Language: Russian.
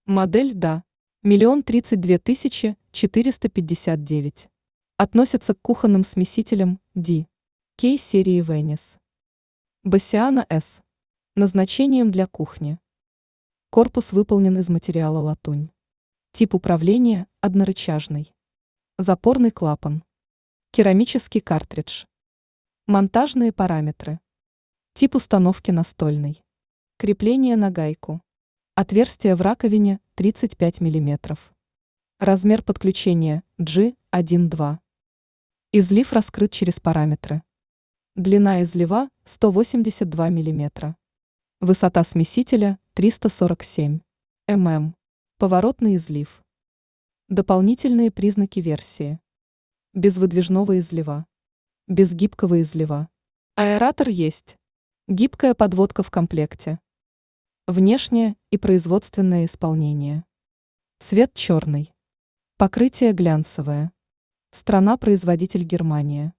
Модель «Да». 1 032 459. Относится к кухонным смесителям D. K серии Venice. Басиана S. Назначением для кухни. Корпус выполнен из материала латунь. Тип управления – однорычажный. Запорный клапан. Керамический картридж. Монтажные параметры. Тип установки настольный. Крепление на гайку. Отверстие в раковине 35 мм. Размер подключения G1-2. Излив раскрыт через параметры. Длина излива 182 мм. Высота смесителя 347 мм. Поворотный излив. Дополнительные признаки версии. Без выдвижного излива. Без гибкого излива. Аэратор есть. Гибкая подводка в комплекте. Внешнее и производственное исполнение. Цвет черный. Покрытие глянцевое. Страна-производитель Германия.